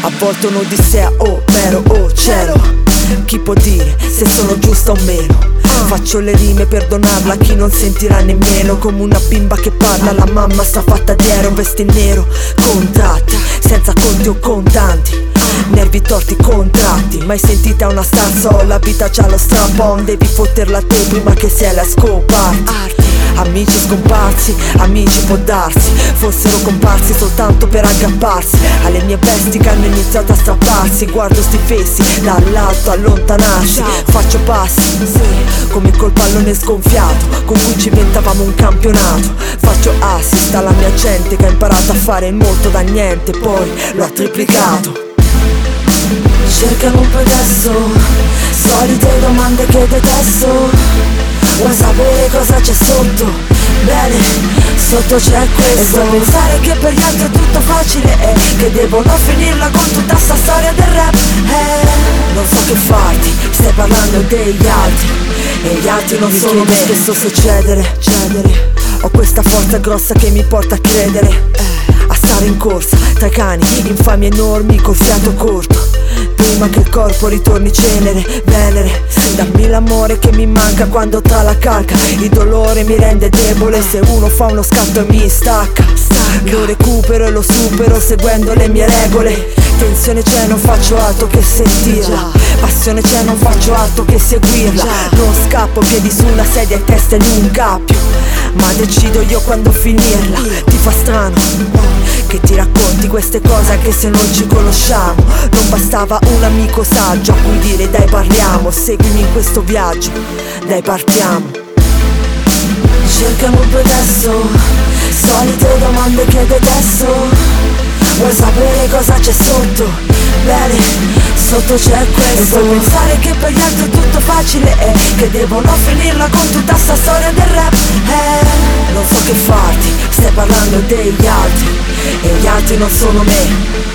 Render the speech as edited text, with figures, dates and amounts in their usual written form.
volte un'odissea, Omero, cielo. Chi può dire se sono giusta o meno? Faccio le rime per donarla a chi non sentirà nemmeno. Come una bimba che parla, la mamma sta fatta di aereo. Veste in nero, contratti, senza conti o contanti. Nervi torti, contratti. Mai sentita una stanza, la vita c'ha lo strap-on. Devi fotterla te prima che sia la scoparti. Amici scomparsi, amici può darsi, fossero comparsi soltanto per aggrapparsi alle mie vesti che hanno iniziato a strapparsi. Guardo sti fessi dall'alto allontanarsi. Faccio passi, come col pallone sgonfiato con cui ci inventavamo un campionato. Faccio assist alla mia gente che ha imparato a fare molto da niente, poi lo ha triplicato. Cercano un pretesto, solite domande che detesto. Vuoi sapere cosa c'è sotto? Bene, sotto c'è questo. E vuoi pensare che per gli altri è tutto facile e che devono finirla con tutta sta storia del rap? Non so che farti, stai parlando degli altri e gli altri non sono me. Spesso so cedere. Ho questa forza grossa che mi porta a credere, a stare in corsa tra i cani infami enormi col fiato corto. Prima che il corpo ritorni cenere, venere. Dammi l'amore che mi manca quando tra la calca il dolore mi rende debole. Se uno fa uno scatto e mi stacca, lo recupero e lo supero seguendo le mie regole. Tensione c'è, non faccio altro che sentirla. Passione c'è, non faccio altro che seguirla. Non scappo, piedi su una sedia e testa in un cappio, ma decido io quando finirla. Ti fa strano che ti racconti queste cose anche se non ci conosciamo. Non bastava un amico saggio a cui dire dai parliamo. Seguimi in questo viaggio, dai partiamo. Cercano un pretesto, solite domande che detesto. Vuoi sapere cosa c'è sotto? Bene, sotto c'è questo. E vuoi pensare che per gli altri è tutto facile e che devono finirla con tutta sta storia del rap? Non so che farti, stai parlando degli altri e gli altri non sono me.